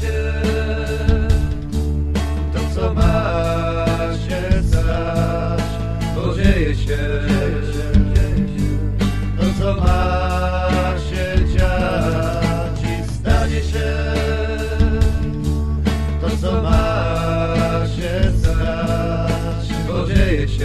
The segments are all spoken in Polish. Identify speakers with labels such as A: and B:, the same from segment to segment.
A: się to, co ma się stać, bo dzieje się to, co ma się dziać i stanie się to, co ma się stać, bo dzieje się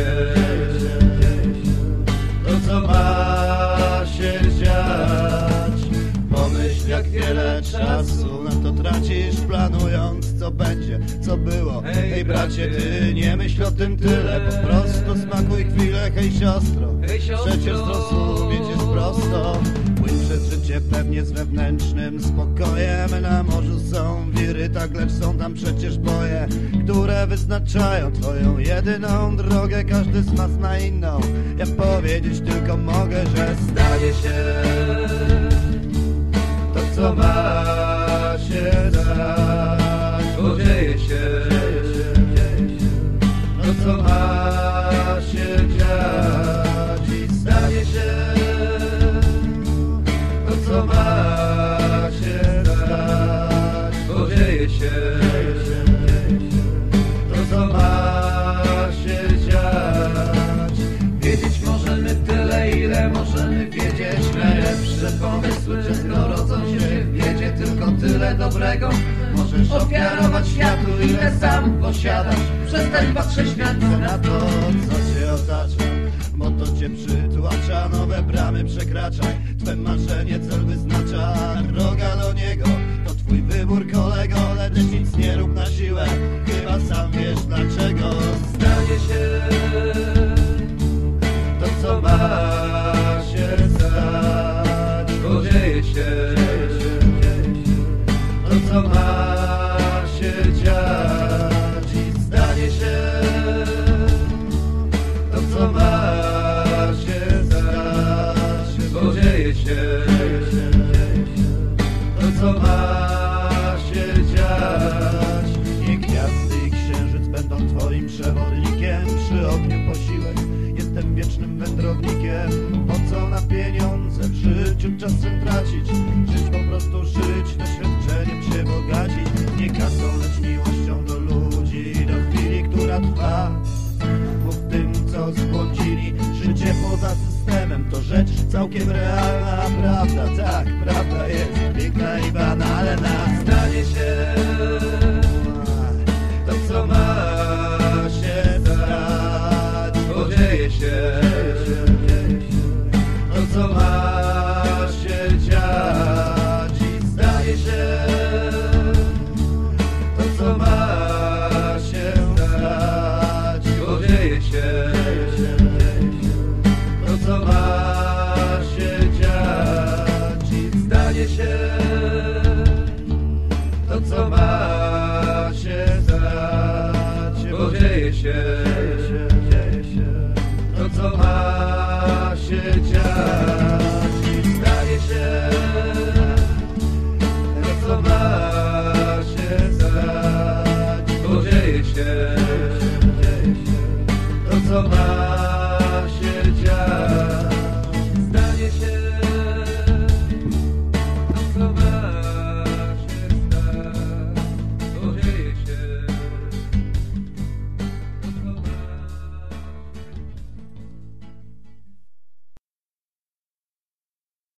A: to, co ma się dziać. Pomyśl, jak wiele czasu na to tracisz, planując, co będzie, co było. Hej bracie, ty nie myśl o tym tyle, po prostu smakuj chwilę. Hej siostro, przecież zrozumieć jest prosto. Płyń przez życie pewnie z wewnętrznym spokojem. Na morzu są wiry, tak, lecz są tam przecież boje, które wyznaczają twoją jedyną drogę. Każdy z nas na inną. Ja powiedzieć tylko mogę, że stanie się to, co ma się stać, bo dzieje się to, co ma się dziać i stanie się to, co ma się stać, bo dzieje się to, co ma się dziać. Wiedzieć możemy tyle, ile możemy wiedzieć. Najlepsze pomysły często rodzą się w biedzie. Tylko tyle dobrego możesz ofiarować światu, ile sam posiadasz. Przestań patrzeć na to, co cię otacza, bo to cię przytłacza. Nowe bramy przekraczaj, twe marzenie cel wyznacza. Droga do niego to twój wybór, kolego, lecz nic nie rób na siłę, chyba sam wiesz dlaczego. Stanie się to, co ma się stać, bo dzieje się to, co ma się dziać i stanie się to, co ma się stać, bo dzieje się to, co ma się dziać. Nie gwiazdy i księżyc będą twoim przewodnikiem, przy ogniu posiłek, jestem wiecznym wędrownikiem. Po co na pieniądze w życiu czasem tracić? Żyć, po prostu żyć, doświadczeniem się bogacić. Nie kasą, lecz miłością do ludzi, do chwili, która trwa. Mów tym, co zbłądzili. Życie poza systemem to rzecz całkiem realna, prawda? Tak, prawda jest piękna i banalna. Stanie się to, co ma się stać, bo dzieje się to, co ma się dziać i stanie się to, co ma się stać, bo dzieje się to, co ma się dziać i stanie się to, co ma się stać, bo dzieje się to, co ma się dziać.